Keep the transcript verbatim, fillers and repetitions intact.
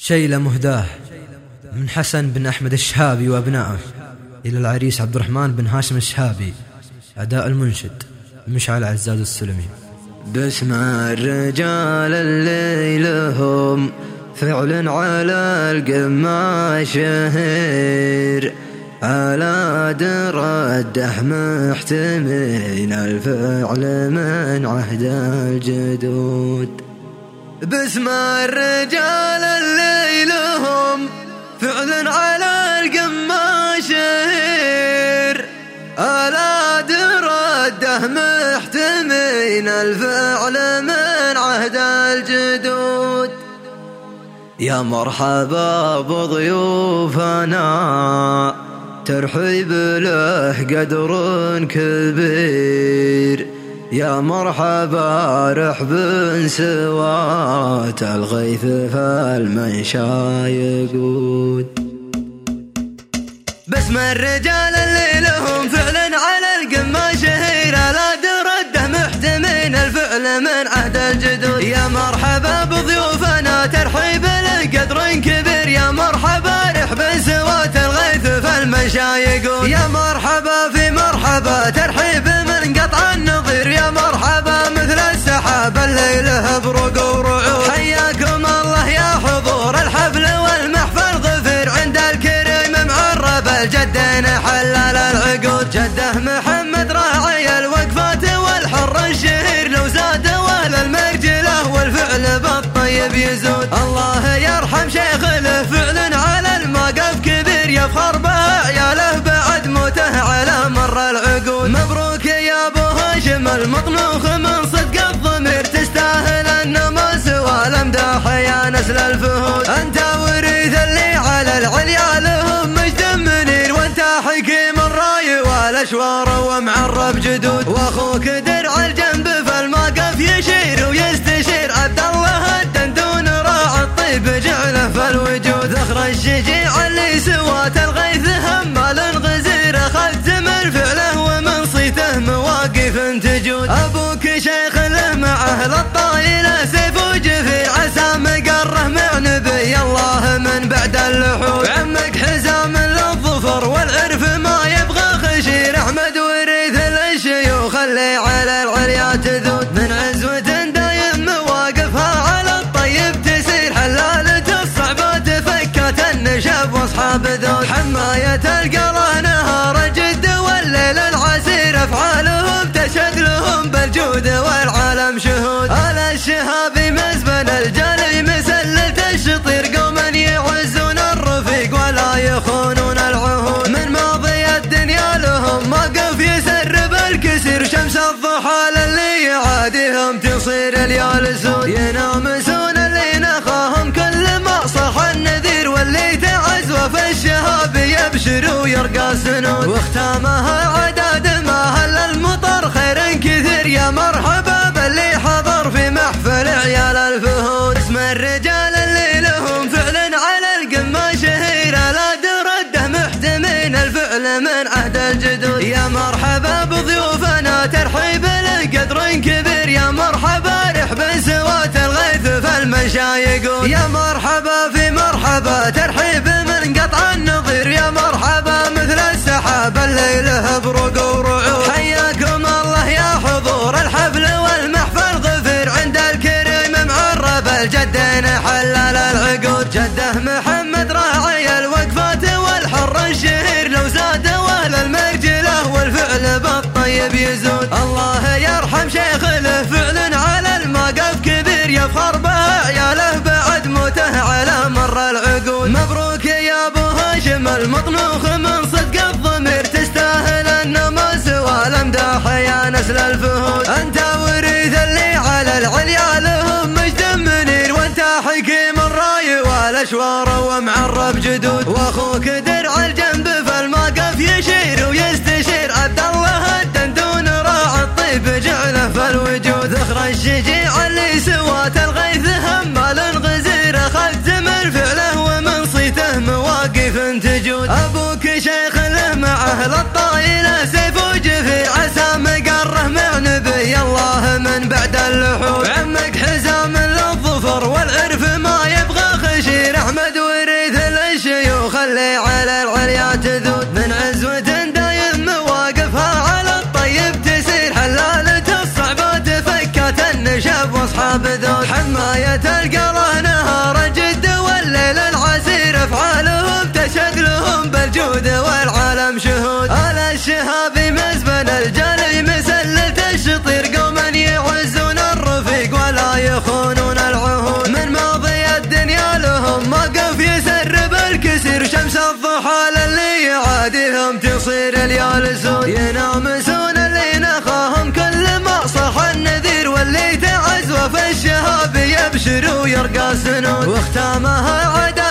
شيلة مهداه من حسن بن أحمد الشهابي وأبنائه إلى العريس عبد الرحمن بن هاشم الشهابي. أداء المنشد مشعل عزاز السلمي. باسم الرجال اللي لهم فعل على القمة شهير، على در الدح محتمين الفعل من عهد الجدود. باسم الرجال اللي لهم فعل على القمة شهير، على در الدح محتمين الفعل من عهد الجدود. يا مرحبا بضيوفنا ترحيب له قدر كبير، يا مرحبا رحب سوات الغيث فالمنشا يقود. باسم الرجال اللي لهم فعل على القمة شهير، على در الده محتمين الفعل من عهد الجدود. يا مرحبا بضيوفنا ترحيب له قدر كبير، يا مرحبا رحب سوات الغيث فالمنشا يقود. يا مرحبا في مرحبا ترحيب من قطع النظير، يا مرحبا مثل السحاب الليله بروق ورعود. حياكم الله يا حضور الحفل والمحفل ظفير، عند الكريم معرب الجد حلال العقود. جده محمد راعي الوقفات والحر الشهير، لو زاد ولا المرجله والفعل بالطيب يزود. الله يرحم شيخ له فعل على الموقف كبير، يفخر به عياله بعد موته على مر العقود. مبروك يا ابو هاشم المطنوخ من صدق الضمير، تستاهل النماس والامداح يا نسل الفهود. انت وريث اللي على العليا لهم مجد منير، وانت حكيم الراي والاشوار ومعرب جدود. واخوك درع الجنب فالموقف يشير ويستشير، عبد الله الدندون راعي الطيب جعله فالوجود. ذخر الشجيع اللي سوات الغيث همال غزير، اخذت من فعله ومن صيته مواقف تجود. ابوك شيخ له مع اهل الطايله سيف وجفير، عسى مقره مع نبي الله من بعد اللحود. عمك حزام للظفر والعرف ما يبغى خشير، احمد وريث للشيوخ اللي على العليا تذود. من عزوة دايم مواقفها على الطيب تسير، حلالة الصعبات فكت النشاب واصحاب ذود. حماية القرى نهار الجد والليل العسير، افعالهم تشهد لهم بالجود والعالم شهود. على الشهابي مزبن الجلي مسلة الشطير، قوما يعزون الرفيق ولا يخونون العهود. من ماضي الدنيا لهم موقف يسرب الكسير، شمس الضحى للي يعاديهم تصير اليال سود. ينامسون اللي نخاهم كل ما صح النذير، واللي تعز وفي الشهاب يبشر ويرقى سنود. واختامها عداد ما هل المطر خير كثير، يا مرحبا باللي حضر في محفل عيال الفهود. اسم الرجال اللي لهم فعل على القمة شهير، على در الده محتمين الفعل من عهد الجدود. يا مرحبا بضيوفنا ترحيب له قدر كبير، يا مرحبا رحب سوات الغيث فالمنشا يقود. يا مرحبا في مرحبا ترحيب من قطع النظير، يا مرحبا مثل السحاب الليله بروق ورعود. حياكم الله يا حضور الحفل والمحفل ظفير، عند الكريم معرب الجد حلال العقود. جده محمد راعي الوقفات والحر الشهير، لو زاد ولا المرجله والفعل بالطيب يزود. الله يرحم شيخ له فعل على الموقف كبير، يفخر به عياله بعد موته على مر العقود. مبروك يا ابو هاشم المطنوخ من صدق الضمير، تستاهل النماس والامداح يا نسل الفهود. انت وريث اللي على العليا لهم مجد منير، وانت حكيم الراي والاشوار ومعرب جدود. واخوك درع الجنب فالموقف يشير ويستشير، عبد الله الدندون راعي الطيب جعله فالوجود. ذخر الشجيع اللي سوات الغيث همال غزير، اخذت من فعله ومن صيته مواقف تجود. ابوك شيخ له مع اهل الطايله سيف وجفير، عسى مقره مع نبي الله من بعد اللحود. عمك حزام للظفر والعرف ما يبغى خشير، احمد ما تذود من عزوة دايم مواقفها على الطيب تسير حلالة الصعبات فكات النشاب واصحاب ذود حماية القرى نهار جد والليل العسير افعالهم تشهد لهم بالجود والعالم شهود على الشهاب مزبن الجلي مسلة الشطير قوما يعزون الرفيق ولا يخونون العهود من ماضي الدنيا لهم موقف يسرب الكسير شمس الضحى للي يعاديهم تصير اليالسون ينامسون اللي نخاهم كل ما صح النذير واللي تعز وفي الشهاب يبشر ويرقى سنون واختامها عدا